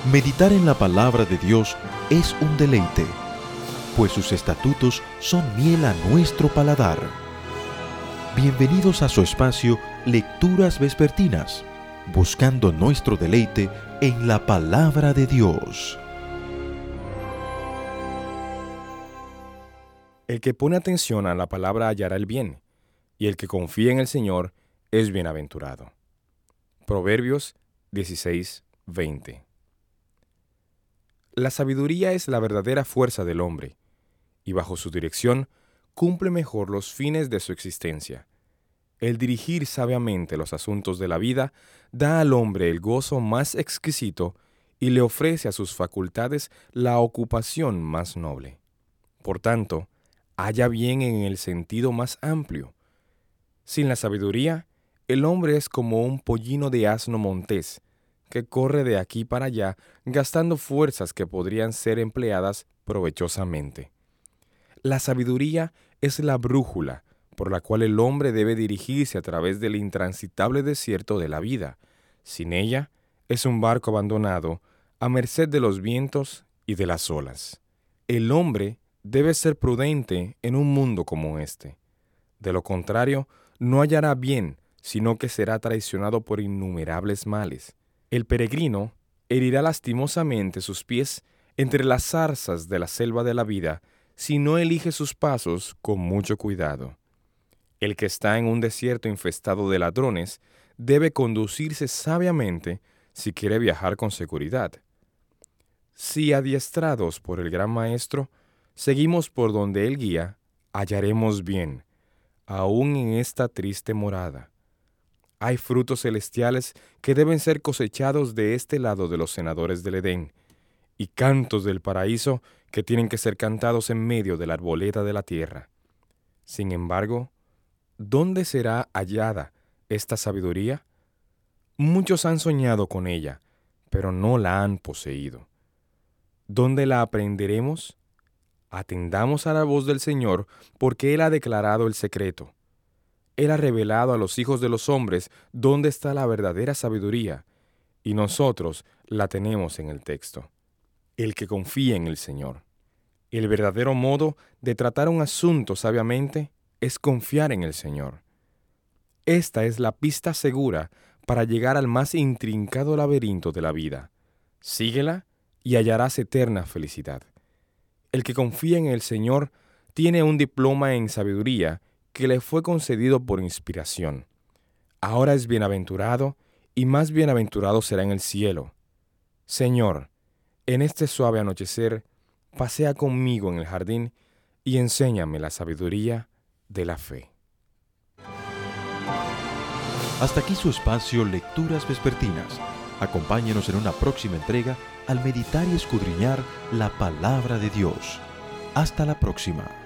Meditar en la palabra de Dios es un deleite, pues sus estatutos son miel a nuestro paladar. Bienvenidos a su espacio Lecturas Vespertinas, buscando nuestro deleite en la palabra de Dios. El que pone atención a la palabra hallará el bien, y el que confía en el Señor es bienaventurado. Proverbios 16:20. La sabiduría es la verdadera fuerza del hombre, y bajo su dirección cumple mejor los fines de su existencia. El dirigir sabiamente los asuntos de la vida da al hombre el gozo más exquisito y le ofrece a sus facultades la ocupación más noble. Por tanto, halla bien en el sentido más amplio. Sin la sabiduría, el hombre es como un pollino de asno montés, que corre de aquí para allá gastando fuerzas que podrían ser empleadas provechosamente. La sabiduría es la brújula por la cual el hombre debe dirigirse a través del intransitable desierto de la vida. Sin ella, es un barco abandonado a merced de los vientos y de las olas. El hombre debe ser prudente en un mundo como este. De lo contrario, no hallará bien, sino que será traicionado por innumerables males. El peregrino herirá lastimosamente sus pies entre las zarzas de la selva de la vida si no elige sus pasos con mucho cuidado. El que está en un desierto infestado de ladrones debe conducirse sabiamente si quiere viajar con seguridad. Si adiestrados por el gran Maestro, seguimos por donde Él guía, hallaremos bien, aún en esta triste morada. Hay frutos celestiales que deben ser cosechados de este lado de los senadores del Edén, y cantos del paraíso que tienen que ser cantados en medio de la arboleda de la tierra. Sin embargo, ¿dónde será hallada esta sabiduría? Muchos han soñado con ella, pero no la han poseído. ¿Dónde la aprenderemos? Atendamos a la voz del Señor, porque Él ha declarado el secreto. Él ha revelado a los hijos de los hombres dónde está la verdadera sabiduría, y nosotros la tenemos en el texto. El que confía en el Señor. El verdadero modo de tratar un asunto sabiamente es confiar en el Señor. Esta es la pista segura para llegar al más intrincado laberinto de la vida. Síguela y hallarás eterna felicidad. El que confía en el Señor tiene un diploma en sabiduría que le fue concedido por inspiración. Ahora es bienaventurado, y más bienaventurado será en el cielo. Señor, en este suave anochecer, pasea conmigo en el jardín y enséñame la sabiduría de la fe. Hasta aquí su espacio Lecturas Vespertinas. Acompáñenos en una próxima entrega al meditar y escudriñar la palabra de Dios. Hasta la próxima.